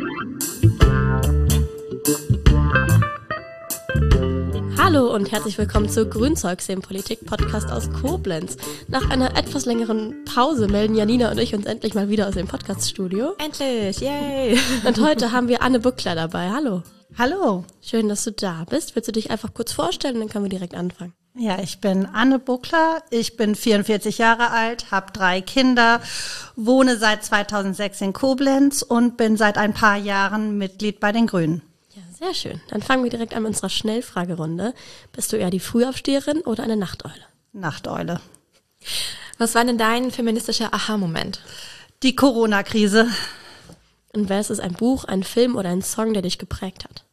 Hallo und herzlich willkommen zu Grünzeugs, dem Politik-Podcast aus Koblenz. Nach einer etwas längeren Pause melden Janina und ich uns endlich mal wieder aus dem Podcast-Studio. Endlich, yay! Und heute haben wir Anne Buckler dabei. Hallo. Hallo. Schön, dass du da bist. Willst du dich einfach kurz vorstellen, dann können wir direkt anfangen. Ja, ich bin Anne Buckler, ich bin 44 Jahre alt, habe 3 Kinder, wohne seit 2006 in Koblenz und bin seit ein paar Jahren Mitglied bei den Grünen. Ja, sehr schön. Dann fangen wir direkt an mit unserer Schnellfragerunde. Bist du eher die Frühaufsteherin oder eine Nachteule? Nachteule. Was war denn dein feministischer Aha-Moment? Die Corona-Krise. Und welches ist ein Buch, ein Film oder ein Song, der dich geprägt hat?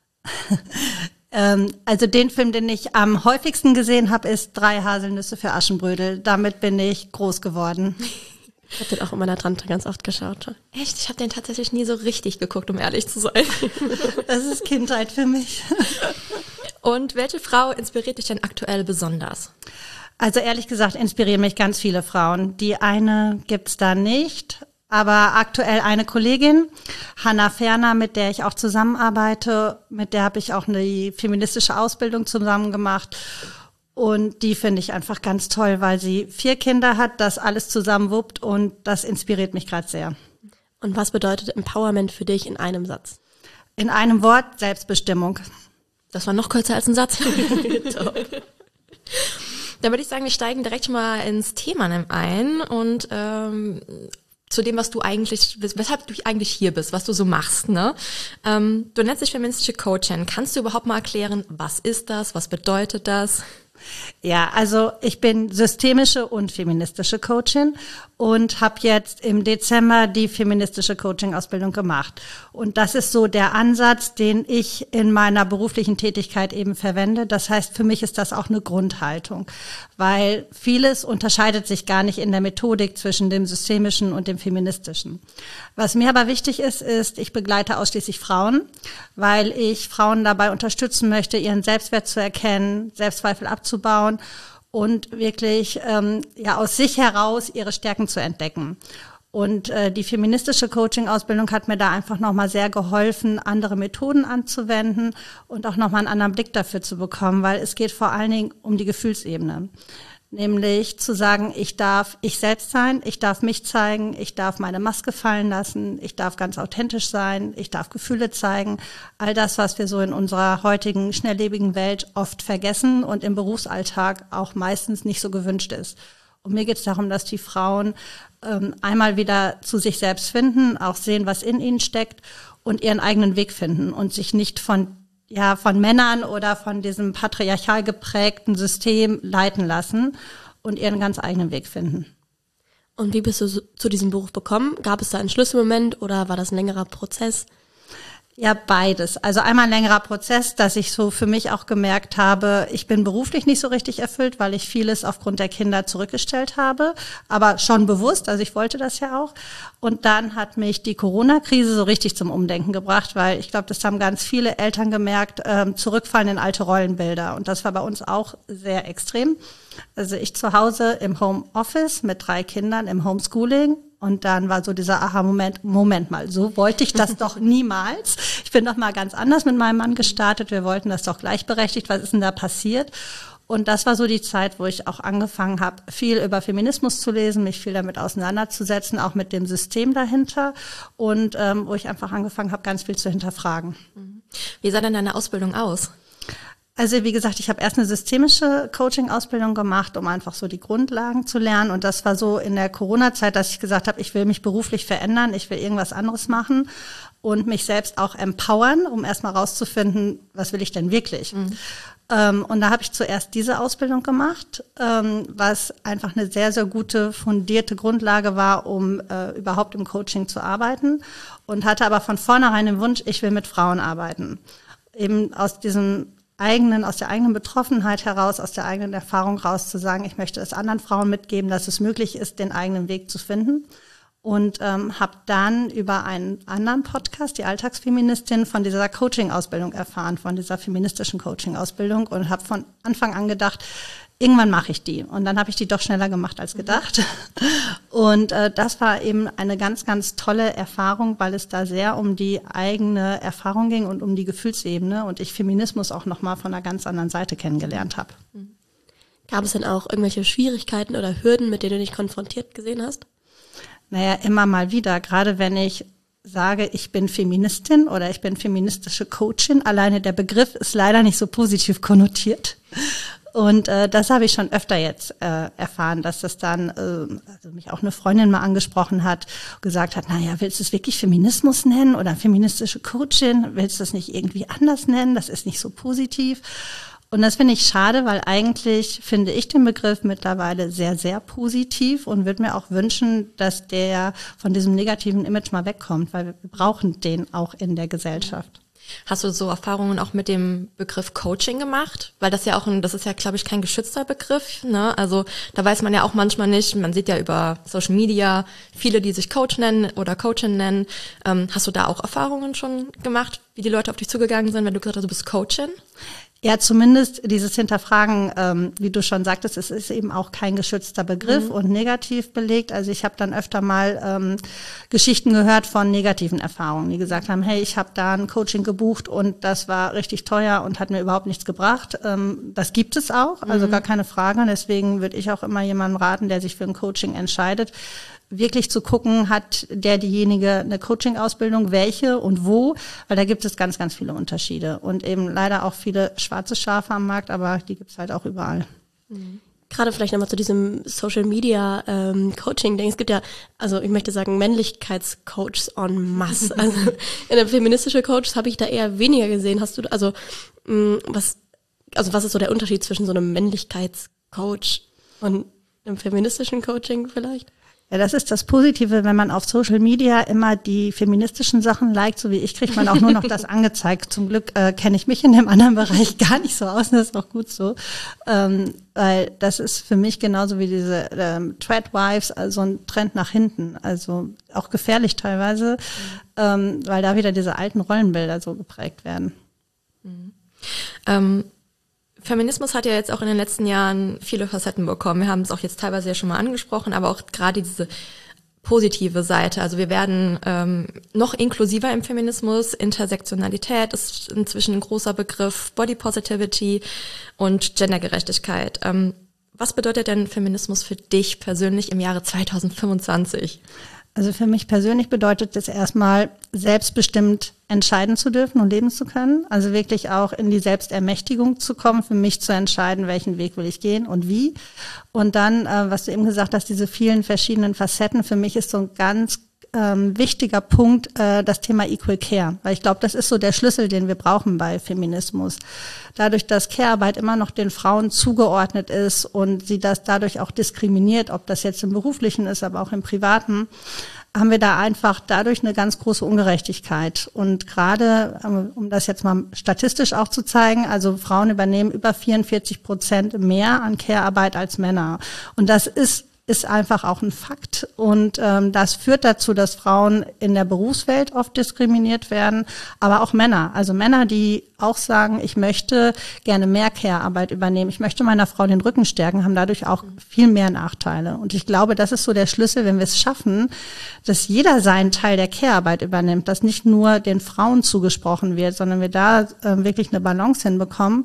Also den Film, den ich am häufigsten gesehen habe, ist 3 Haselnüsse für Aschenbrödel. Damit bin ich groß geworden. Ich habe den auch mit meiner Tante ganz oft geschaut. Echt? Ich habe den tatsächlich nie so richtig geguckt, um ehrlich zu sein. Das ist Kindheit für mich. Und welche Frau inspiriert dich denn aktuell besonders? Also ehrlich gesagt inspirieren mich ganz viele Frauen. Die eine gibt's da nicht, aber aktuell eine Kollegin, Hannah Ferner, mit der ich auch zusammenarbeite. Mit der habe ich auch eine feministische Ausbildung zusammen gemacht. Und die finde ich einfach ganz toll, weil sie 4 Kinder hat, das alles zusammenwuppt und das inspiriert mich gerade sehr. Und was bedeutet Empowerment für dich in einem Satz? In einem Wort, Selbstbestimmung. Das war noch kürzer als ein Satz. Dann würde ich sagen, wir steigen direkt schon mal ins Thema ein und zu dem, was du eigentlich, weshalb du eigentlich hier bist, was du so machst, ne? Du nennst dich feministische Coachin. Kannst du überhaupt mal erklären, was ist das, was bedeutet das? Ja, also ich bin systemische und feministische Coachin und habe jetzt im Dezember die feministische Coaching-Ausbildung gemacht. Und das ist so der Ansatz, den ich in meiner beruflichen Tätigkeit eben verwende. Das heißt, für mich ist das auch eine Grundhaltung, weil vieles unterscheidet sich gar nicht in der Methodik zwischen dem systemischen und dem feministischen. Was mir aber wichtig ist, ich begleite ausschließlich Frauen, weil ich Frauen dabei unterstützen möchte, ihren Selbstwert zu erkennen, Selbstzweifel abzubauen und wirklich aus sich heraus ihre Stärken zu entdecken. Und die feministische Coaching-Ausbildung hat mir da einfach nochmal sehr geholfen, andere Methoden anzuwenden und auch nochmal einen anderen Blick dafür zu bekommen, weil es geht vor allen Dingen um die Gefühlsebene. Nämlich zu sagen, ich darf ich selbst sein, ich darf mich zeigen, ich darf meine Maske fallen lassen, ich darf ganz authentisch sein, ich darf Gefühle zeigen. All das, was wir so in unserer heutigen schnelllebigen Welt oft vergessen und im Berufsalltag auch meistens nicht so gewünscht ist. Und mir geht es darum, dass die Frauen einmal wieder zu sich selbst finden, auch sehen, was in ihnen steckt und ihren eigenen Weg finden und sich nicht von Männern oder von diesem patriarchal geprägten System leiten lassen und ihren ganz eigenen Weg finden. Und wie bist du zu diesem Beruf gekommen? Gab es da einen Schlüsselmoment oder war das ein längerer Prozess? Ja, beides. Also einmal ein längerer Prozess, dass ich so für mich auch gemerkt habe, ich bin beruflich nicht so richtig erfüllt, weil ich vieles aufgrund der Kinder zurückgestellt habe, aber schon bewusst, also ich wollte das ja auch. Und dann hat mich die Corona-Krise so richtig zum Umdenken gebracht, weil ich glaube, das haben ganz viele Eltern gemerkt, zurückfallen in alte Rollenbilder. Und das war bei uns auch sehr extrem. Also ich zu Hause im Homeoffice mit 3 Kindern im Homeschooling. Und dann war so dieser Aha-Moment mal, so wollte ich das doch niemals. Ich bin doch mal ganz anders mit meinem Mann gestartet. Wir wollten das doch gleichberechtigt. Was ist denn da passiert? Und das war so die Zeit, wo ich auch angefangen habe, viel über Feminismus zu lesen, mich viel damit auseinanderzusetzen, auch mit dem System dahinter. Und wo ich einfach angefangen habe, ganz viel zu hinterfragen. Wie sah denn deine Ausbildung aus? Also wie gesagt, ich habe erst eine systemische Coaching-Ausbildung gemacht, um einfach so die Grundlagen zu lernen. Und das war so in der Corona-Zeit, dass ich gesagt habe, ich will mich beruflich verändern, ich will irgendwas anderes machen und mich selbst auch empowern, um erstmal rauszufinden, was will ich denn wirklich. Und da habe ich zuerst diese Ausbildung gemacht, was einfach eine sehr, sehr gute, fundierte Grundlage war, um überhaupt im Coaching zu arbeiten. Und hatte aber von vornherein den Wunsch, ich will mit Frauen arbeiten. Eben aus der eigenen Betroffenheit heraus, aus der eigenen Erfahrung raus zu sagen, ich möchte es anderen Frauen mitgeben, dass es möglich ist, den eigenen Weg zu finden. und habe dann über einen anderen Podcast, die Alltagsfeministin, von dieser Coaching-Ausbildung erfahren, von dieser feministischen Coaching-Ausbildung und habe von Anfang an gedacht, irgendwann mache ich die. Und dann habe ich die doch schneller gemacht als gedacht. Und das war eben eine ganz, ganz tolle Erfahrung, weil es da sehr um die eigene Erfahrung ging und um die Gefühlsebene und ich Feminismus auch nochmal von einer ganz anderen Seite kennengelernt habe. Gab es denn auch irgendwelche Schwierigkeiten oder Hürden, mit denen du dich konfrontiert gesehen hast? Naja, immer mal wieder, gerade wenn ich sage, ich bin Feministin oder ich bin feministische Coachin, alleine der Begriff ist leider nicht so positiv konnotiert. Und das habe ich schon öfter jetzt erfahren, dass das dann, also mich auch eine Freundin mal angesprochen hat, gesagt hat, naja, willst du es wirklich Feminismus nennen oder feministische Coachin? Willst du es nicht irgendwie anders nennen? Das ist nicht so positiv. Und das finde ich schade, weil eigentlich finde ich den Begriff mittlerweile sehr, sehr positiv und würde mir auch wünschen, dass der von diesem negativen Image mal wegkommt, weil wir brauchen den auch in der Gesellschaft. Hast du so Erfahrungen auch mit dem Begriff Coaching gemacht? Weil das ja auch das ist ja, glaube ich, kein geschützter Begriff, ne? Also da weiß man ja auch manchmal nicht, man sieht ja über Social Media viele, die sich Coach nennen oder Coachin nennen. Hast du da auch Erfahrungen schon gemacht, wie die Leute auf dich zugegangen sind, wenn du gesagt hast, du bist Coachin? Ja, zumindest dieses Hinterfragen, wie du schon sagtest, es ist eben auch kein geschützter Begriff und negativ belegt. Also ich habe dann öfter mal Geschichten gehört von negativen Erfahrungen, die gesagt haben, hey, ich habe da ein Coaching gebucht und das war richtig teuer und hat mir überhaupt nichts gebracht. Das gibt es auch, also gar keine Frage. Deswegen würde ich auch immer jemandem raten, der sich für ein Coaching entscheidet, wirklich zu gucken, hat diejenige eine Coaching-Ausbildung, welche und wo, weil da gibt es ganz, ganz viele Unterschiede und eben leider auch viele schwarze Schafe am Markt, aber die gibt es halt auch überall. Gerade vielleicht nochmal zu diesem Social-Media-Coaching-Ding. Es gibt ja, also ich möchte sagen, Männlichkeitscoaches en masse. Also in der feministische Coaches habe ich da eher weniger gesehen. Hast du, was ist so der Unterschied zwischen so einem Männlichkeitscoach und einem feministischen Coaching vielleicht? Ja, das ist das Positive, wenn man auf Social Media immer die feministischen Sachen liked, so wie ich, kriegt man auch nur noch das angezeigt. Zum Glück kenne ich mich in dem anderen Bereich gar nicht so aus, und das ist auch gut so. Weil das ist für mich genauso wie diese Threadwives, also ein Trend nach hinten. Also auch gefährlich teilweise, weil da wieder diese alten Rollenbilder so geprägt werden. Feminismus hat ja jetzt auch in den letzten Jahren viele Facetten bekommen. Wir haben es auch jetzt teilweise ja schon mal angesprochen, aber auch gerade diese positive Seite. Also wir werden noch inklusiver im Feminismus. Intersektionalität ist inzwischen ein großer Begriff, Body Positivity und Gendergerechtigkeit. Was bedeutet denn Feminismus für dich persönlich im Jahre 2025? Also für mich persönlich bedeutet es erstmal, selbstbestimmt entscheiden zu dürfen und leben zu können. Also wirklich auch in die Selbstermächtigung zu kommen, für mich zu entscheiden, welchen Weg will ich gehen und wie. Und dann, was du eben gesagt hast, diese vielen verschiedenen Facetten, für mich ist so ein ganz wichtiger Punkt das Thema Equal Care, weil ich glaube, das ist so der Schlüssel, den wir brauchen bei Feminismus. Dadurch, dass Care-Arbeit immer noch den Frauen zugeordnet ist und sie das dadurch auch diskriminiert, ob das jetzt im Beruflichen ist, aber auch im Privaten, haben wir da einfach dadurch eine ganz große Ungerechtigkeit. Und gerade, um das jetzt mal statistisch auch zu zeigen, also Frauen übernehmen über 44% mehr an Care-Arbeit als Männer. Und das ist einfach auch ein Fakt. Und das führt dazu, dass Frauen in der Berufswelt oft diskriminiert werden, aber auch Männer. Also Männer, die auch sagen, ich möchte gerne mehr Care-Arbeit übernehmen, ich möchte meiner Frau den Rücken stärken, haben dadurch auch viel mehr Nachteile. Und ich glaube, das ist so der Schlüssel, wenn wir es schaffen, dass jeder seinen Teil der Care-Arbeit übernimmt, dass nicht nur den Frauen zugesprochen wird, sondern wir da wirklich eine Balance hinbekommen,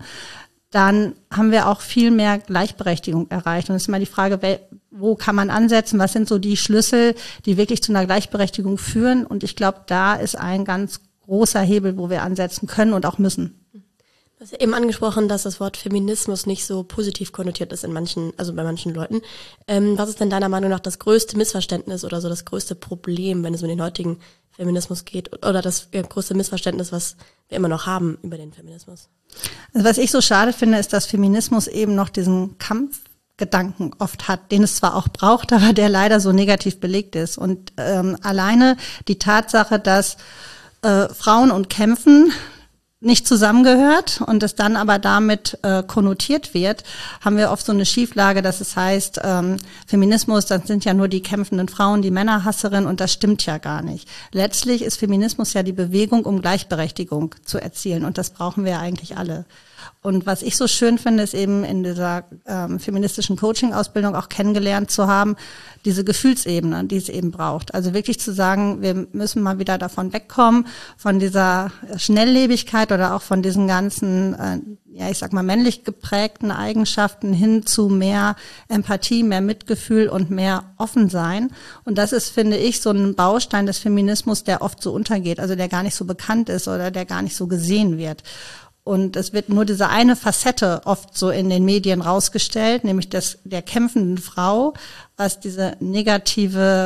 dann haben wir auch viel mehr Gleichberechtigung erreicht. Und es ist immer die Frage, wo kann man ansetzen? Was sind so die Schlüssel, die wirklich zu einer Gleichberechtigung führen? Und ich glaube, da ist ein ganz großer Hebel, wo wir ansetzen können und auch müssen. Du hast ja eben angesprochen, dass das Wort Feminismus nicht so positiv konnotiert ist bei manchen Leuten. Was ist denn deiner Meinung nach das größte Missverständnis oder so das größte Problem, wenn es um den heutigen Feminismus geht, oder das größte Missverständnis, was wir immer noch haben über den Feminismus? Also was ich so schade finde, ist, dass Feminismus eben noch diesen Kampfgedanken oft hat, den es zwar auch braucht, aber der leider so negativ belegt ist. Und alleine die Tatsache, dass Frauen und Kämpfen nicht zusammengehört und es dann aber damit konnotiert wird, haben wir oft so eine Schieflage, dass es heißt, Feminismus, das sind ja nur die kämpfenden Frauen, die Männerhasserinnen, und das stimmt ja gar nicht. Letztlich ist Feminismus ja die Bewegung, um Gleichberechtigung zu erzielen, und das brauchen wir ja eigentlich alle. Und was ich so schön finde, ist eben in dieser feministischen Coaching-Ausbildung auch kennengelernt zu haben, diese Gefühlsebene, die es eben braucht. Also wirklich zu sagen, wir müssen mal wieder davon wegkommen, von dieser Schnelllebigkeit oder auch von diesen ganzen, ich sag mal, männlich geprägten Eigenschaften hin zu mehr Empathie, mehr Mitgefühl und mehr Offensein. Und das ist, finde ich, so ein Baustein des Feminismus, der oft so untergeht, also der gar nicht so bekannt ist oder der gar nicht so gesehen wird. Und es wird nur diese eine Facette oft so in den Medien rausgestellt, nämlich der kämpfenden Frau, was dieses negative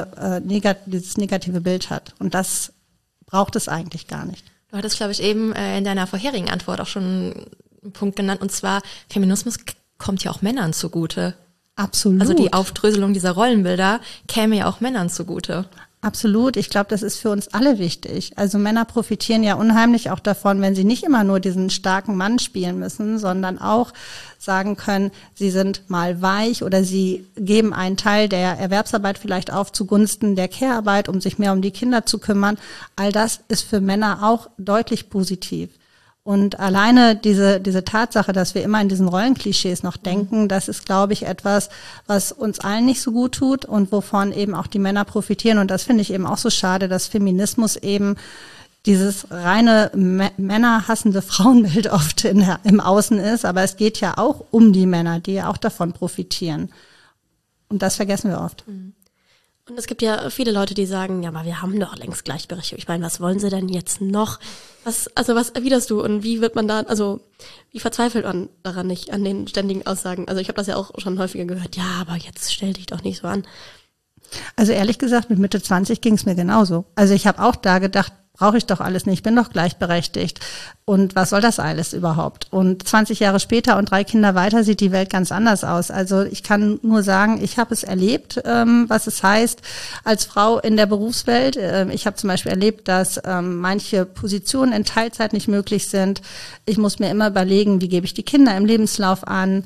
Bild hat. Und das braucht es eigentlich gar nicht. Du hattest, glaube ich, eben in deiner vorherigen Antwort auch schon einen Punkt genannt, und zwar Feminismus kommt ja auch Männern zugute. Absolut. Also die Aufdröselung dieser Rollenbilder käme ja auch Männern zugute. Absolut. Ich glaube, das ist für uns alle wichtig. Also Männer profitieren ja unheimlich auch davon, wenn sie nicht immer nur diesen starken Mann spielen müssen, sondern auch sagen können, sie sind mal weich oder sie geben einen Teil der Erwerbsarbeit vielleicht auf zugunsten der Care-Arbeit, um sich mehr um die Kinder zu kümmern. All das ist für Männer auch deutlich positiv. Und alleine diese Tatsache, dass wir immer in diesen Rollenklischees noch denken, das ist, glaube ich, etwas, was uns allen nicht so gut tut und wovon eben auch die Männer profitieren. Und das finde ich eben auch so schade, dass Feminismus eben dieses reine männerhassende Frauenbild oft im Außen ist. Aber es geht ja auch um die Männer, die ja auch davon profitieren. Und das vergessen wir oft. Und es gibt ja viele Leute, die sagen, ja, aber wir haben doch längst Gleichberechtigung. Ich meine, was wollen sie denn jetzt noch? Was erwiderst du und wie wird man da, also wie verzweifelt man daran nicht, an den ständigen Aussagen? Also ich habe das ja auch schon häufiger gehört, ja, aber jetzt stell dich doch nicht so an. Also ehrlich gesagt, mit Mitte 20 ging es mir genauso. Also ich habe auch da gedacht, brauche ich doch alles nicht, ich bin doch gleichberechtigt. Und was soll das alles überhaupt? Und 20 Jahre später und 3 Kinder weiter sieht die Welt ganz anders aus. Also ich kann nur sagen, ich habe es erlebt, was es heißt als Frau in der Berufswelt. Ich habe zum Beispiel erlebt, dass manche Positionen in Teilzeit nicht möglich sind. Ich muss mir immer überlegen, wie gebe ich die Kinder im Lebenslauf an,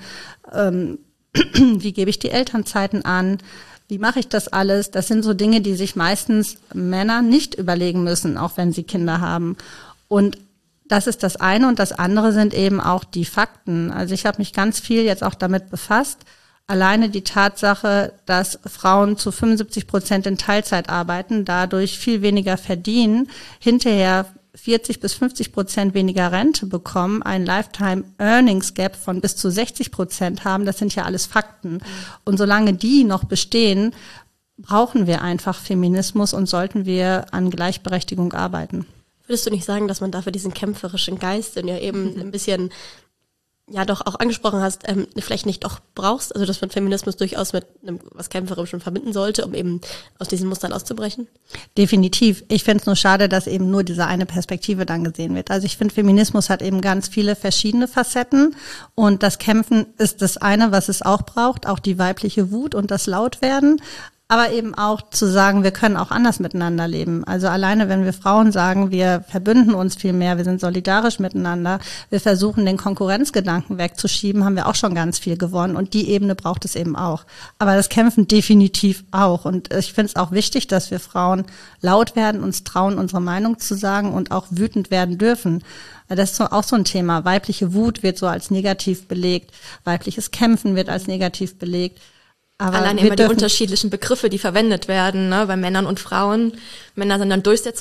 wie gebe ich die Elternzeiten an. Wie mache ich das alles? Das sind so Dinge, die sich meistens Männer nicht überlegen müssen, auch wenn sie Kinder haben. Und das ist das eine. Und das andere sind eben auch die Fakten. Also ich habe mich ganz viel jetzt auch damit befasst. Alleine die Tatsache, dass Frauen zu 75% in Teilzeit arbeiten, dadurch viel weniger verdienen, hinterher 40-50% weniger Rente bekommen, ein Lifetime Earnings Gap von bis zu 60% haben, das sind ja alles Fakten. Und solange die noch bestehen, brauchen wir einfach Feminismus und sollten wir an Gleichberechtigung arbeiten. Würdest du nicht sagen, dass man dafür diesen kämpferischen Geist, den ja eben ein bisschen ja doch auch angesprochen hast, vielleicht nicht doch brauchst, also dass man Feminismus durchaus mit einem was Kämpferischem verbinden sollte, um eben aus diesen Mustern auszubrechen? Definitiv. Ich finde es nur schade, dass eben nur diese eine Perspektive dann gesehen wird. Also ich finde, Feminismus hat eben ganz viele verschiedene Facetten und das Kämpfen ist das eine, was es auch braucht, auch die weibliche Wut und das Lautwerden. Aber eben auch zu sagen, wir können auch anders miteinander leben. Also alleine, wenn wir Frauen sagen, wir verbünden uns viel mehr, wir sind solidarisch miteinander, wir versuchen, den Konkurrenzgedanken wegzuschieben, haben wir auch schon ganz viel gewonnen. Und die Ebene braucht es eben auch. Aber das Kämpfen definitiv auch. Und ich finde es auch wichtig, dass wir Frauen laut werden, uns trauen, unsere Meinung zu sagen und auch wütend werden dürfen. Das ist auch so ein Thema. Weibliche Wut wird so als negativ belegt. Weibliches Kämpfen wird als negativ belegt. Aber allein immer die unterschiedlichen Begriffe, die verwendet werden, ne, bei Männern und Frauen. Männer sind dann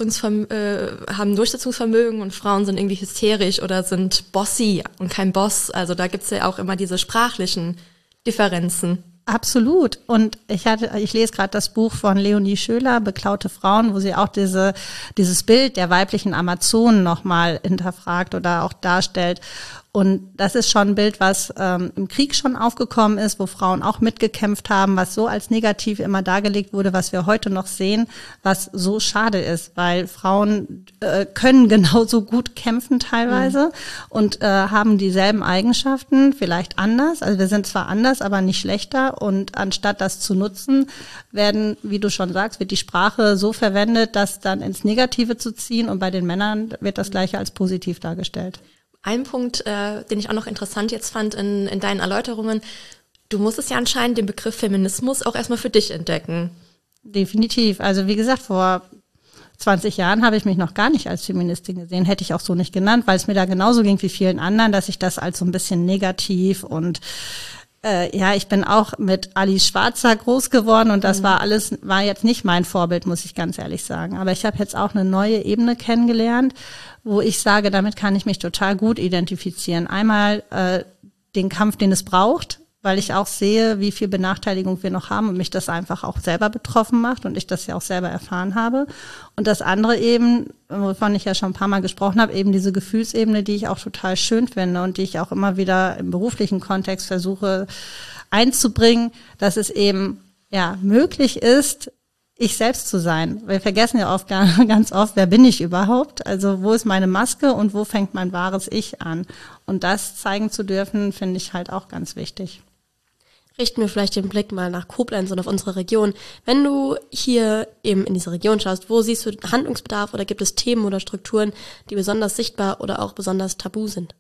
haben Durchsetzungsvermögen und Frauen sind irgendwie hysterisch oder sind bossy und kein Boss. Also da gibt's ja auch immer diese sprachlichen Differenzen. Absolut. Und ich lese gerade das Buch von Leonie Schöler, Beklaute Frauen, wo sie auch dieses Bild der weiblichen Amazonen nochmal hinterfragt oder auch darstellt. Und das ist schon ein Bild, was im Krieg schon aufgekommen ist, wo Frauen auch mitgekämpft haben, was so als negativ immer dargelegt wurde, was wir heute noch sehen, was so schade ist, weil Frauen können genauso gut kämpfen teilweise und haben dieselben Eigenschaften, vielleicht anders. Also wir sind zwar anders, aber nicht schlechter. Und anstatt das zu nutzen, werden, wie du schon sagst, wird die Sprache so verwendet, das dann ins Negative zu ziehen. Und bei den Männern wird das Gleiche als positiv dargestellt. Ein Punkt, den ich auch noch interessant jetzt fand in deinen Erläuterungen, du musstest ja anscheinend den Begriff Feminismus auch erstmal für dich entdecken. Definitiv. Also wie gesagt, vor 20 Jahren habe ich mich noch gar nicht als Feministin gesehen, hätte ich auch so nicht genannt, weil es mir da genauso ging wie vielen anderen, dass ich das als so ein bisschen negativ und ich bin auch mit Alice Schwarzer groß geworden und das war jetzt nicht mein Vorbild, muss ich ganz ehrlich sagen. Aber ich habe jetzt auch eine neue Ebene kennengelernt, wo ich sage, damit kann ich mich total gut identifizieren. Einmal den Kampf, den es braucht, weil ich auch sehe, wie viel Benachteiligung wir noch haben und mich das einfach auch selber betroffen macht und ich das ja auch selber erfahren habe. Und das andere eben, wovon ich ja schon ein paar Mal gesprochen habe, eben diese Gefühlsebene, die ich auch total schön finde und die ich auch immer wieder im beruflichen Kontext versuche einzubringen, dass es eben möglich ist, ich selbst zu sein. Wir vergessen ja oft, ganz oft, wer bin ich überhaupt? Also wo ist meine Maske und wo fängt mein wahres Ich an? Und das zeigen zu dürfen, finde ich halt auch ganz wichtig. Richten wir vielleicht den Blick mal nach Koblenz und auf unsere Region. Wenn du hier eben in diese Region schaust, wo siehst du Handlungsbedarf oder gibt es Themen oder Strukturen, die besonders sichtbar oder auch besonders tabu sind?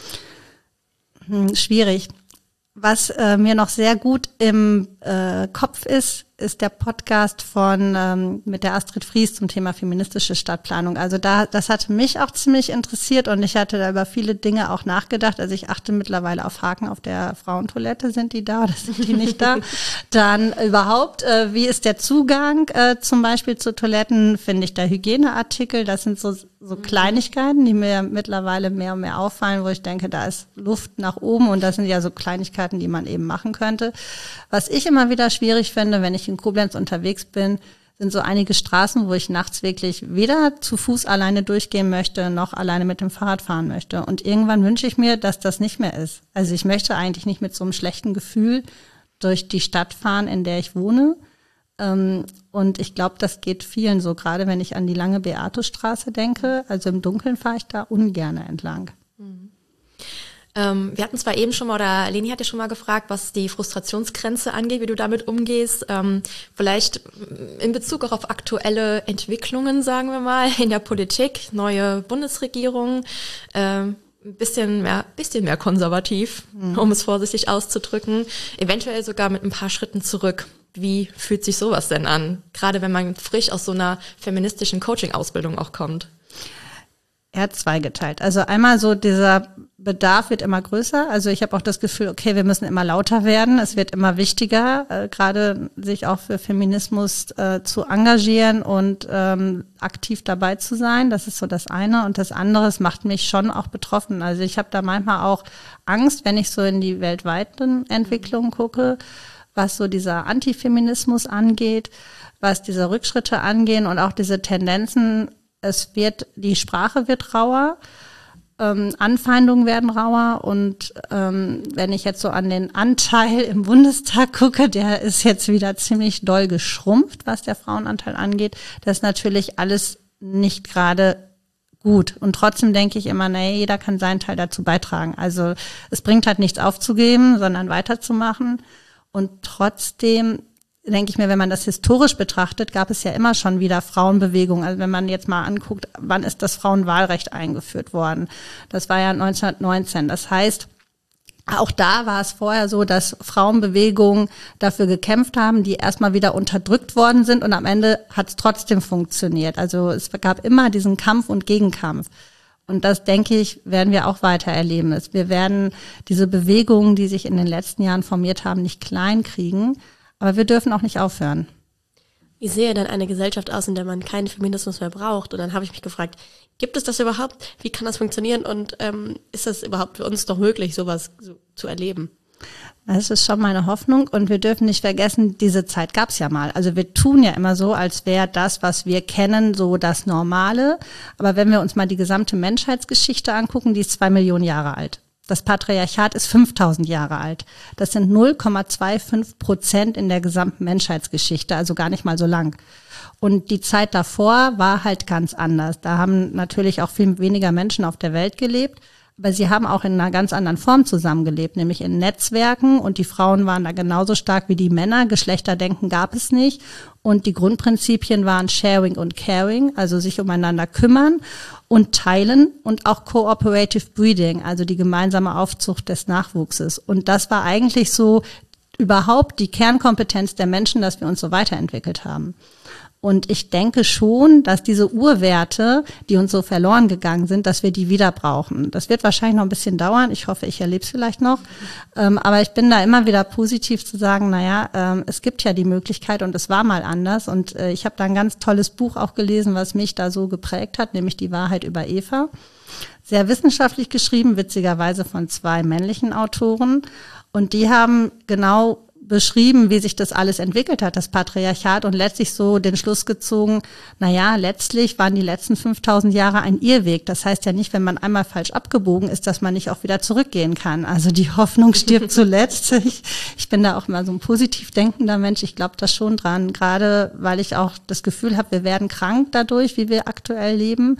Schwierig. Was mir noch sehr gut im Kopf ist der Podcast mit der Astrid Fries zum Thema feministische Stadtplanung. Also das hatte mich auch ziemlich interessiert und ich hatte da über viele Dinge auch nachgedacht. Also ich achte mittlerweile auf Haken auf der Frauentoilette, sind die da oder sind die nicht da? Dann überhaupt, wie ist der Zugang zum Beispiel zu Toiletten? Finde ich da Hygieneartikel? Das sind so Kleinigkeiten, die mir mittlerweile mehr und mehr auffallen, wo ich denke, da ist Luft nach oben und das sind ja so Kleinigkeiten, die man eben machen könnte. Was ich immer wieder schwierig finde, wenn ich in Koblenz unterwegs bin, sind so einige Straßen, wo ich nachts wirklich weder zu Fuß alleine durchgehen möchte, noch alleine mit dem Fahrrad fahren möchte. Und irgendwann wünsche ich mir, dass das nicht mehr ist. Also ich möchte eigentlich nicht mit so einem schlechten Gefühl durch die Stadt fahren, in der ich wohne. Und ich glaube, das geht vielen so, gerade wenn ich an die lange Beatusstraße denke. Also im Dunkeln fahre ich da ungern entlang. Wir hatten zwar eben schon mal, oder Leni hat ja schon mal gefragt, was die Frustrationsgrenze angeht, wie du damit umgehst. Vielleicht in Bezug auch auf aktuelle Entwicklungen, sagen wir mal, in der Politik, neue Bundesregierung, ein bisschen mehr konservativ, um es vorsichtig auszudrücken, eventuell sogar mit ein paar Schritten zurück. Wie fühlt sich sowas denn an? Gerade wenn man frisch aus so einer feministischen Coaching-Ausbildung auch kommt. Er zweigeteilt. Also einmal so dieser Bedarf wird immer größer. Also ich habe auch das Gefühl, okay, wir müssen immer lauter werden. Es wird immer wichtiger, gerade sich auch für Feminismus zu engagieren und aktiv dabei zu sein. Das ist so das eine. Und das andere, es macht mich schon auch betroffen. Also ich habe da manchmal auch Angst, wenn ich so in die weltweiten Entwicklungen gucke, was so dieser Antifeminismus angeht, was diese Rückschritte angehen und auch diese Tendenzen. Die Sprache wird rauer, Anfeindungen werden rauer und wenn ich jetzt so an den Anteil im Bundestag gucke, der ist jetzt wieder ziemlich doll geschrumpft, was der Frauenanteil angeht. Das ist natürlich alles nicht gerade gut. Und trotzdem denke ich immer, jeder kann seinen Teil dazu beitragen. Also es bringt halt nichts aufzugeben, sondern weiterzumachen. Und trotzdem denke ich mir, wenn man das historisch betrachtet, gab es ja immer schon wieder Frauenbewegungen. Also wenn man jetzt mal anguckt, wann ist das Frauenwahlrecht eingeführt worden? Das war ja 1919. Das heißt, auch da war es vorher so, dass Frauenbewegungen dafür gekämpft haben, die erstmal wieder unterdrückt worden sind und am Ende hat es trotzdem funktioniert. Also es gab immer diesen Kampf und Gegenkampf. Und das, denke ich, werden wir auch weiter erleben. Wir werden diese Bewegungen, die sich in den letzten Jahren formiert haben, nicht klein kriegen. Aber wir dürfen auch nicht aufhören. Wie sähe denn eine Gesellschaft aus, in der man keinen Feminismus mehr braucht? Und dann habe ich mich gefragt, gibt es das überhaupt? Wie kann das funktionieren? Und ist das überhaupt für uns noch möglich, sowas zu erleben? Das ist schon meine Hoffnung. Und wir dürfen nicht vergessen, diese Zeit gab es ja mal. Also wir tun ja immer so, als wäre das, was wir kennen, so das Normale. Aber wenn wir uns mal die gesamte Menschheitsgeschichte angucken, die ist 2 Millionen Jahre alt. Das Patriarchat ist 5000 Jahre alt. Das sind 0,25% in der gesamten Menschheitsgeschichte, also gar nicht mal so lang. Und die Zeit davor war halt ganz anders. Da haben natürlich auch viel weniger Menschen auf der Welt gelebt, aber sie haben auch in einer ganz anderen Form zusammengelebt, nämlich in Netzwerken, und die Frauen waren da genauso stark wie die Männer. Geschlechterdenken gab es nicht, und die Grundprinzipien waren Sharing und Caring, also sich umeinander kümmern und teilen, und auch Cooperative Breeding, also die gemeinsame Aufzucht des Nachwuchses. Und das war eigentlich so überhaupt die Kernkompetenz der Menschen, dass wir uns so weiterentwickelt haben. Und ich denke schon, dass diese Urwerte, die uns so verloren gegangen sind, dass wir die wieder brauchen. Das wird wahrscheinlich noch ein bisschen dauern. Ich hoffe, ich erlebe es vielleicht noch. Aber ich bin da immer wieder positiv zu sagen, es gibt ja die Möglichkeit und es war mal anders. Und ich habe da ein ganz tolles Buch auch gelesen, was mich da so geprägt hat, nämlich Die Wahrheit über Eva. Sehr wissenschaftlich geschrieben, witzigerweise von 2 männlichen Autoren. Und die haben genau beschrieben, wie sich das alles entwickelt hat, das Patriarchat, und letztlich so den Schluss gezogen, letztlich waren die letzten 5000 Jahre ein Irrweg. Das heißt ja nicht, wenn man einmal falsch abgebogen ist, dass man nicht auch wieder zurückgehen kann. Also die Hoffnung stirbt zuletzt. Ich bin da auch immer so ein positiv denkender Mensch. Ich glaube da schon dran, gerade weil ich auch das Gefühl habe, wir werden krank dadurch, wie wir aktuell leben.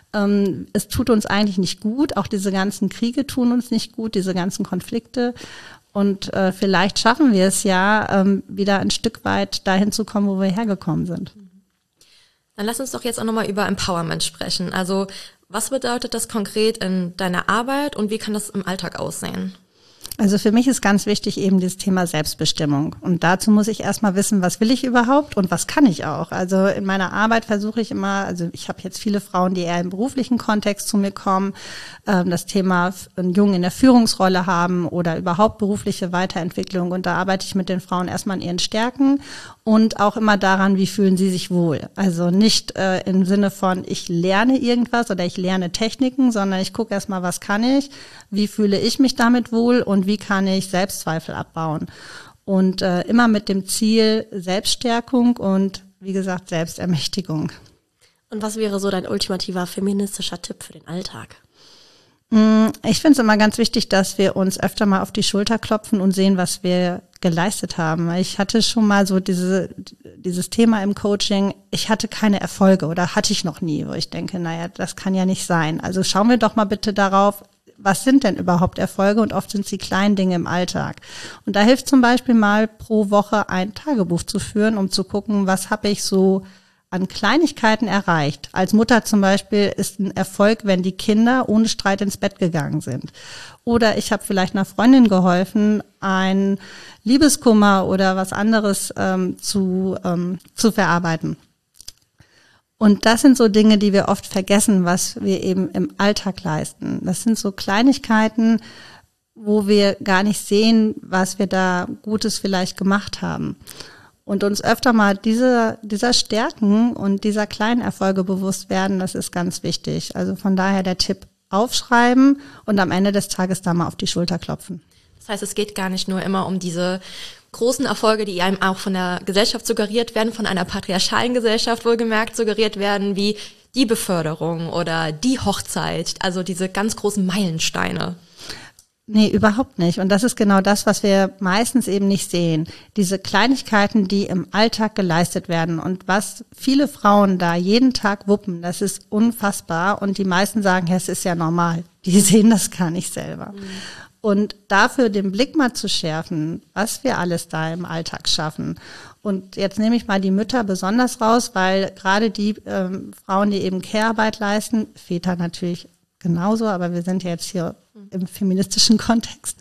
Es tut uns eigentlich nicht gut. Auch diese ganzen Kriege tun uns nicht gut, diese ganzen Konflikte. Und vielleicht schaffen wir es ja, wieder ein Stück weit dahin zu kommen, wo wir hergekommen sind. Dann lass uns doch jetzt auch nochmal über Empowerment sprechen. Also was bedeutet das konkret in deiner Arbeit und wie kann das im Alltag aussehen? Also für mich ist ganz wichtig eben dieses Thema Selbstbestimmung. Und dazu muss ich erstmal wissen, was will ich überhaupt und was kann ich auch. Also in meiner Arbeit versuche ich immer, also ich habe jetzt viele Frauen, die eher im beruflichen Kontext zu mir kommen, das Thema einen Jungen in der Führungsrolle haben oder überhaupt berufliche Weiterentwicklung. Und da arbeite ich mit den Frauen erstmal an ihren Stärken und auch immer daran, wie fühlen sie sich wohl. Also nicht im Sinne von, ich lerne irgendwas oder ich lerne Techniken, sondern ich gucke erstmal, was kann ich, wie fühle ich mich damit wohl und wie kann ich Selbstzweifel abbauen. Und immer mit dem Ziel Selbststärkung und, wie gesagt, Selbstermächtigung. Und was wäre so dein ultimativer feministischer Tipp für den Alltag? Ich finde es immer ganz wichtig, dass wir uns öfter mal auf die Schulter klopfen und sehen, was wir geleistet haben. Ich hatte schon mal so dieses Thema im Coaching, ich hatte keine Erfolge oder hatte ich noch nie, wo ich denke, das kann ja nicht sein. Also schauen wir doch mal bitte darauf, was sind denn überhaupt Erfolge? Und oft sind es die kleinen Dinge im Alltag. Und da hilft zum Beispiel mal pro Woche ein Tagebuch zu führen, um zu gucken, was habe ich so an Kleinigkeiten erreicht. Als Mutter zum Beispiel ist ein Erfolg, wenn die Kinder ohne Streit ins Bett gegangen sind. Oder ich habe vielleicht einer Freundin geholfen, ein Liebeskummer oder was anderes zu verarbeiten. Und das sind so Dinge, die wir oft vergessen, was wir eben im Alltag leisten. Das sind so Kleinigkeiten, wo wir gar nicht sehen, was wir da Gutes vielleicht gemacht haben. Und uns öfter mal dieser Stärken und dieser kleinen Erfolge bewusst werden, das ist ganz wichtig. Also von daher der Tipp, aufschreiben und am Ende des Tages da mal auf die Schulter klopfen. Das heißt, es geht gar nicht nur immer um diese großen Erfolge, die einem auch von der Gesellschaft suggeriert werden, von einer patriarchalen Gesellschaft wohlgemerkt suggeriert werden, wie die Beförderung oder die Hochzeit, also diese ganz großen Meilensteine. Nee, überhaupt nicht. Und das ist genau das, was wir meistens eben nicht sehen. Diese Kleinigkeiten, die im Alltag geleistet werden und was viele Frauen da jeden Tag wuppen, das ist unfassbar. Und die meisten sagen, ja, es ist ja normal. Die sehen das gar nicht selber. Mhm. Und dafür den Blick mal zu schärfen, was wir alles da im Alltag schaffen. Und jetzt nehme ich mal die Mütter besonders raus, weil gerade die Frauen, die eben Care-Arbeit leisten, Väter natürlich genauso, aber wir sind ja jetzt hier im feministischen Kontext.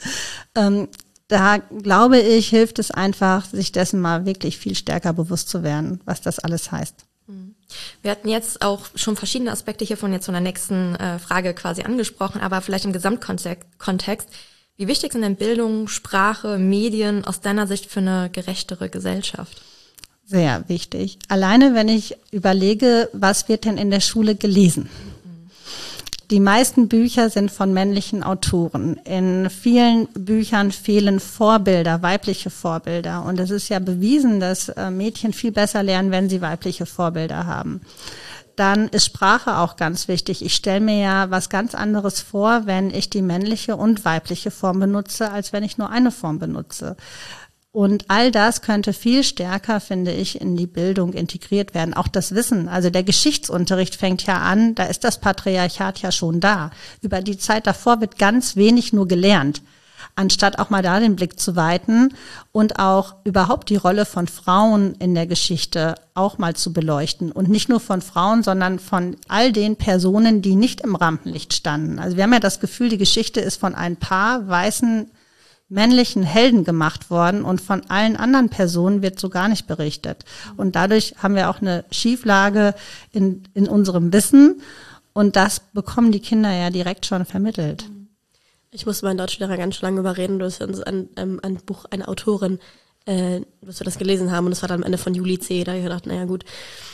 Da glaube ich, hilft es einfach, sich dessen mal wirklich viel stärker bewusst zu werden, was das alles heißt. Wir hatten jetzt auch schon verschiedene Aspekte hier von der nächsten Frage quasi angesprochen, aber vielleicht im Gesamtkontext. Wie wichtig sind denn Bildung, Sprache, Medien aus deiner Sicht für eine gerechtere Gesellschaft? Sehr wichtig. Alleine, wenn ich überlege, was wird denn in der Schule gelesen? Die meisten Bücher sind von männlichen Autoren. In vielen Büchern fehlen Vorbilder, weibliche Vorbilder. Und es ist ja bewiesen, dass Mädchen viel besser lernen, wenn sie weibliche Vorbilder haben. dann ist Sprache auch ganz wichtig. Ich stelle mir ja was ganz anderes vor, wenn ich die männliche und weibliche Form benutze, als wenn ich nur eine Form benutze. Und all das könnte viel stärker, finde ich, in die Bildung integriert werden. Auch das Wissen, also der Geschichtsunterricht fängt ja an, da ist das Patriarchat ja schon da. Über die Zeit davor wird ganz wenig nur gelernt, anstatt auch mal da den Blick zu weiten und auch überhaupt die Rolle von Frauen in der Geschichte auch mal zu beleuchten. Und nicht nur von Frauen, sondern von all den Personen, die nicht im Rampenlicht standen. Also wir haben ja das Gefühl, die Geschichte ist von ein paar weißen männlichen Helden gemacht worden und von allen anderen Personen wird so gar nicht berichtet. Und dadurch haben wir auch eine Schieflage in unserem Wissen und das bekommen die Kinder ja direkt schon vermittelt. Ich musste meinen Deutschlehrer ganz schön lange überreden, du hast uns ein Buch, eine Autorin, dass wir das gelesen haben und das war dann am Ende von Juli C. Da habe ich gedacht, naja gut.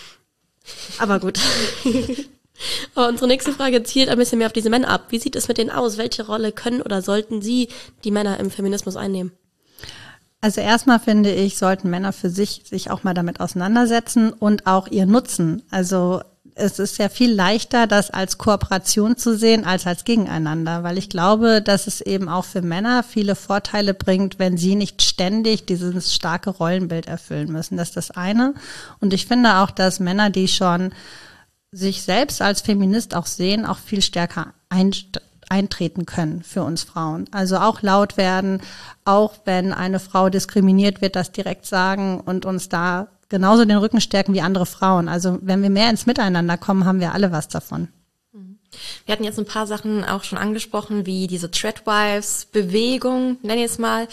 Aber gut. Aber unsere nächste Frage zielt ein bisschen mehr auf diese Männer ab. Wie sieht es mit denen aus? Welche Rolle können oder sollten sie, die Männer im Feminismus, einnehmen? Also erstmal finde ich, sollten Männer für sich auch mal damit auseinandersetzen und auch ihr nutzen. Also es ist ja viel leichter, das als Kooperation zu sehen, als Gegeneinander, weil ich glaube, dass es eben auch für Männer viele Vorteile bringt, wenn sie nicht ständig dieses starke Rollenbild erfüllen müssen. Das ist das eine. Und ich finde auch, dass Männer, die schon sich selbst als Feminist auch sehen, auch viel stärker eintreten können für uns Frauen. Also auch laut werden, auch wenn eine Frau diskriminiert wird, das direkt sagen und uns da genauso den Rücken stärken wie andere Frauen. Also wenn wir mehr ins Miteinander kommen, haben wir alle was davon. Wir hatten jetzt ein paar Sachen auch schon angesprochen, wie diese Threadwives-Bewegung, nenne ich es mal,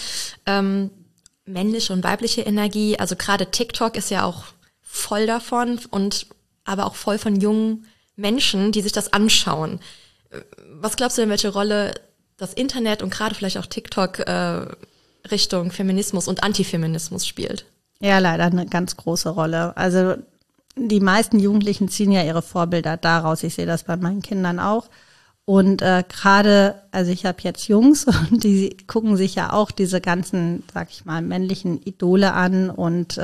männliche und weibliche Energie. Also gerade TikTok ist ja auch voll davon und aber auch voll von jungen Menschen, die sich das anschauen. Was glaubst du denn, welche Rolle das Internet und gerade vielleicht auch TikTok Richtung Feminismus und Antifeminismus spielt? Ja, leider eine ganz große Rolle. Also die meisten Jugendlichen ziehen ja ihre Vorbilder daraus. Ich sehe das bei meinen Kindern auch. Und gerade, also ich habe jetzt Jungs und die gucken sich ja auch diese ganzen, sag ich mal, männlichen Idole an. Und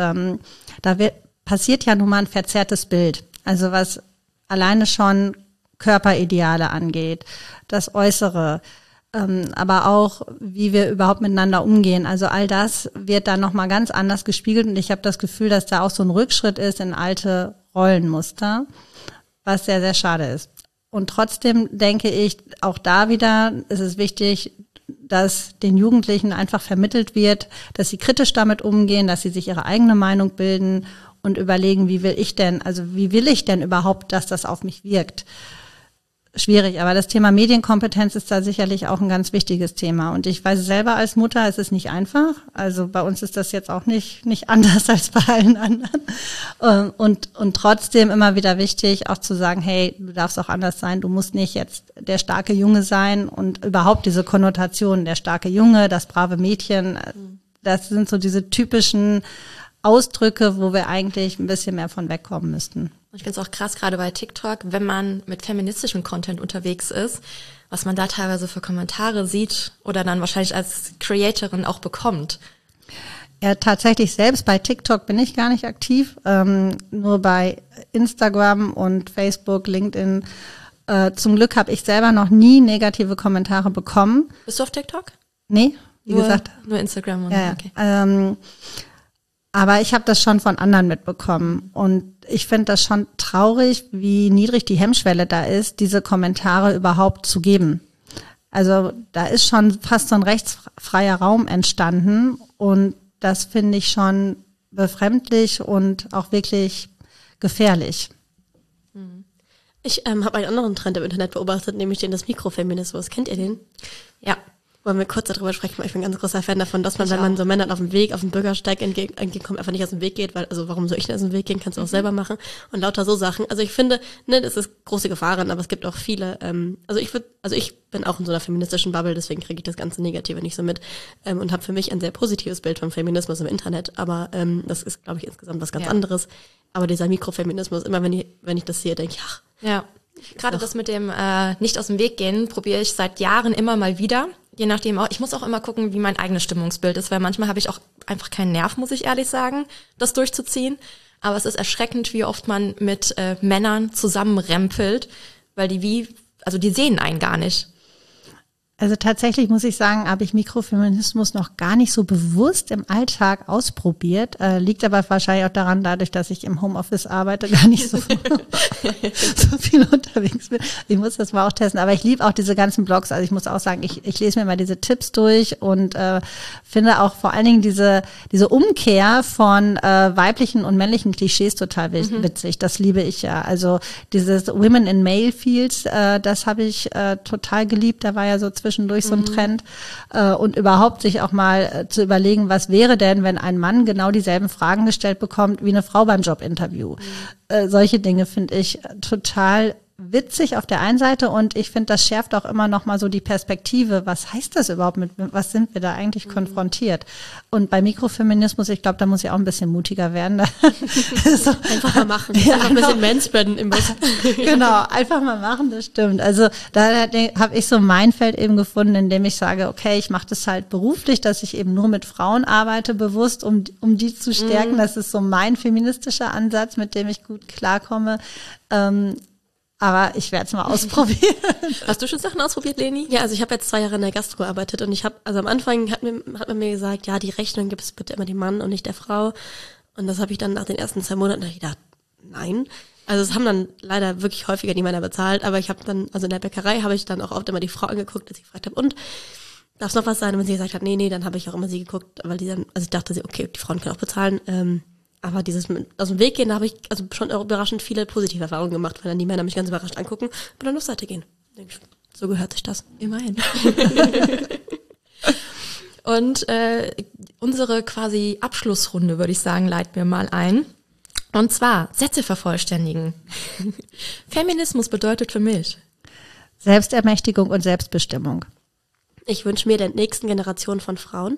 passiert ja nun mal ein verzerrtes Bild. Also was alleine schon Körperideale angeht, das Äußere, aber auch, wie wir überhaupt miteinander umgehen. Also all das wird dann nochmal ganz anders gespiegelt und ich habe das Gefühl, dass da auch so ein Rückschritt ist in alte Rollenmuster, was sehr, sehr schade ist. Und trotzdem denke ich, auch da wieder ist es wichtig, dass den Jugendlichen einfach vermittelt wird, dass sie kritisch damit umgehen, dass sie sich ihre eigene Meinung bilden und überlegen, wie will ich denn überhaupt, dass das auf mich wirkt? Schwierig, aber das Thema Medienkompetenz ist da sicherlich auch ein ganz wichtiges Thema. Und ich weiß selber als Mutter, es ist nicht einfach. Also bei uns ist das jetzt auch nicht anders als bei allen anderen. Und trotzdem immer wieder wichtig, auch zu sagen, hey, du darfst auch anders sein. Du musst nicht jetzt der starke Junge sein und überhaupt diese Konnotation, der starke Junge, das brave Mädchen, das sind so diese typischen Ausdrücke, wo wir eigentlich ein bisschen mehr von wegkommen müssten. Ich finde es auch krass, gerade bei TikTok, wenn man mit feministischem Content unterwegs ist, was man da teilweise für Kommentare sieht oder dann wahrscheinlich als Creatorin auch bekommt. Ja, tatsächlich selbst bei TikTok bin ich gar nicht aktiv, nur bei Instagram und Facebook, LinkedIn. Zum Glück habe ich selber noch nie negative Kommentare bekommen. Bist du auf TikTok? Nee, wie gesagt. Nur Instagram. Und ja, okay. Aber ich habe das schon von anderen mitbekommen und ich finde das schon traurig, wie niedrig die Hemmschwelle da ist, diese Kommentare überhaupt zu geben. Also da ist schon fast so ein rechtsfreier Raum entstanden und das finde ich schon befremdlich und auch wirklich gefährlich. Ich habe einen anderen Trend im Internet beobachtet, nämlich den des Mikrofeminismus. Kennt ihr den? Ja. Wollen wir kurz darüber sprechen? Ich bin ein ganz großer Fan davon, dass man, wenn man so Männern auf dem Bürgersteig entgegenkommt, einfach nicht aus dem Weg geht, weil, also warum soll ich denn aus dem Weg gehen? Kannst du auch selber machen. Und lauter so Sachen. Also ich finde, das ist große Gefahren, aber es gibt auch viele, ich bin auch in so einer feministischen Bubble, deswegen kriege ich das ganze Negative nicht so mit und habe für mich ein sehr positives Bild vom Feminismus im Internet, aber das ist, glaube ich, insgesamt was ganz anderes. Aber dieser Mikrofeminismus, immer wenn ich das sehe, denke ich, ach. Ja, gerade das mit dem nicht aus dem Weg gehen, probiere ich seit Jahren immer mal wieder. Je nachdem auch, ich muss auch immer gucken, wie mein eigenes Stimmungsbild ist, weil manchmal habe ich auch einfach keinen Nerv, muss ich ehrlich sagen, das durchzuziehen. aber es ist erschreckend, wie oft man mit Männern zusammenrempelt, weil die sehen einen gar nicht. Also tatsächlich muss ich sagen, habe ich Mikrofeminismus noch gar nicht so bewusst im Alltag ausprobiert. Liegt aber wahrscheinlich auch daran, dadurch, dass ich im Homeoffice arbeite, gar nicht so viel unterwegs bin. Ich muss das mal auch testen. Aber ich liebe auch diese ganzen Blogs. Also ich muss auch sagen, ich lese mir mal diese Tipps durch und finde auch vor allen Dingen diese Umkehr von weiblichen und männlichen Klischees total witzig. Das liebe ich ja. Also dieses Women in Male Fields, das habe ich total geliebt. Da war ja so zwischendurch so ein Trend und überhaupt sich auch mal zu überlegen, was wäre denn, wenn ein Mann genau dieselben Fragen gestellt bekommt wie eine Frau beim Jobinterview. Solche Dinge finde ich total witzig auf der einen Seite und ich finde, das schärft auch immer noch mal so die Perspektive. Was heißt das überhaupt? Mit was sind wir da eigentlich konfrontiert? Und bei Mikrofeminismus, ich glaube, da muss ich auch ein bisschen mutiger werden. So. Einfach mal machen. Ja, einfach ein bisschen manspreaden im Bus. Genau, einfach mal machen, das stimmt. Also da habe ich so mein Feld eben gefunden, in dem ich sage, okay, ich mache das halt beruflich, dass ich eben nur mit Frauen arbeite, bewusst, um die zu stärken. Das ist so mein feministischer Ansatz, mit dem ich gut klarkomme. Aber ich werde es mal ausprobieren. Hast du schon Sachen ausprobiert, Leni? Ja, also ich habe jetzt 2 Jahre in der Gastro gearbeitet und am Anfang hat man mir gesagt, ja, die Rechnung gibt es bitte immer dem Mann und nicht der Frau. Und das habe ich dann nach den ersten 2 Monaten gedacht, nein. Also es haben dann leider wirklich häufiger die Männer bezahlt, aber ich habe dann, also in der Bäckerei habe ich dann auch oft immer die Frau angeguckt, als ich gefragt habe, und darf es noch was sein? Und wenn sie gesagt hat, nee, dann habe ich auch immer sie geguckt, weil die dann, also ich dachte, okay, die Frauen können auch bezahlen, aber dieses aus dem Weg gehen, da habe ich also schon überraschend viele positive Erfahrungen gemacht, weil dann die Männer mich ganz überrascht angucken und dann auf Seite gehen. Denke ich, so gehört sich das. Immerhin. Und unsere quasi Abschlussrunde, würde ich sagen, leiten wir mal ein. Und zwar Sätze vervollständigen. Feminismus bedeutet für mich Selbstermächtigung und Selbstbestimmung. Ich wünsche mir der nächsten Generation von Frauen,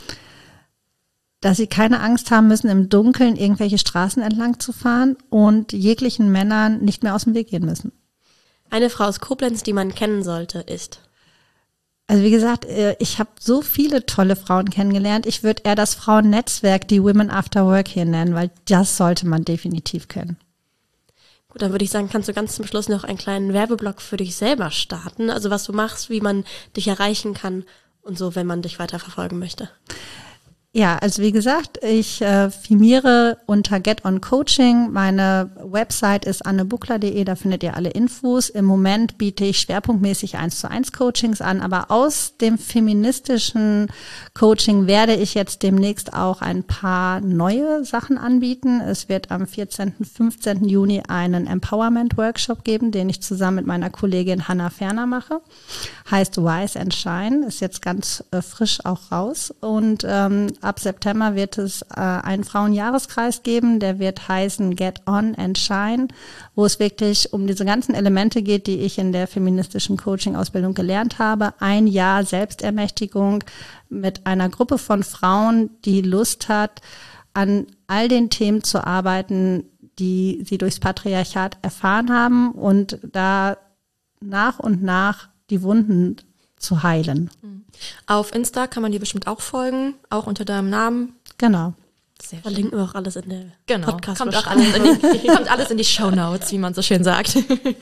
dass sie keine Angst haben müssen, im Dunkeln irgendwelche Straßen entlang zu fahren und jeglichen Männern nicht mehr aus dem Weg gehen müssen. Eine Frau aus Koblenz, die man kennen sollte, ist? Also wie gesagt, ich habe so viele tolle Frauen kennengelernt. Ich würde eher das Frauennetzwerk, die Women After Work hier nennen, weil das sollte man definitiv kennen. Gut, dann würde ich sagen, kannst du ganz zum Schluss noch einen kleinen Werbeblock für dich selber starten. Also was du machst, wie man dich erreichen kann und so, wenn man dich weiter verfolgen möchte. Ja, also wie gesagt, ich firmiere unter Get On Coaching. Meine Website ist annebuckler.de, da findet ihr alle Infos. Im Moment biete ich schwerpunktmäßig 1:1 Coachings an, aber aus dem feministischen Coaching werde ich jetzt demnächst auch ein paar neue Sachen anbieten. Es wird am 14. 15. Juni einen Empowerment-Workshop geben, den ich zusammen mit meiner Kollegin Hannah Ferner mache. Heißt Rise and Shine, ist jetzt ganz frisch auch raus und ab September wird es einen Frauenjahreskreis geben, der wird heißen Get On and Shine, wo es wirklich um diese ganzen Elemente geht, die ich in der feministischen Coaching-Ausbildung gelernt habe. Ein Jahr Selbstermächtigung mit einer Gruppe von Frauen, die Lust hat, an all den Themen zu arbeiten, die sie durchs Patriarchat erfahren haben und da nach und nach die Wunden zu heilen. Auf Insta kann man dir bestimmt auch folgen, auch unter deinem Namen. Genau. Sehr verlinken wir auch alles in der Podcast. Kommt alles in die Shownotes, wie man so schön sagt.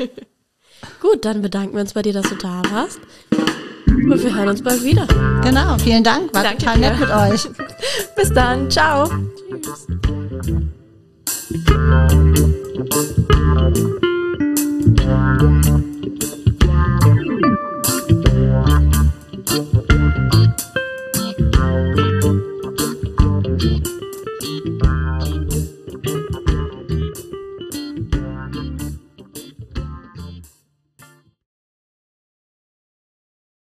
Gut, dann bedanken wir uns bei dir, dass du da warst. Und wir hören uns bald wieder. Genau, vielen Dank. War Danke total dir. nett mit euch. Bis dann, ciao. Tschüss.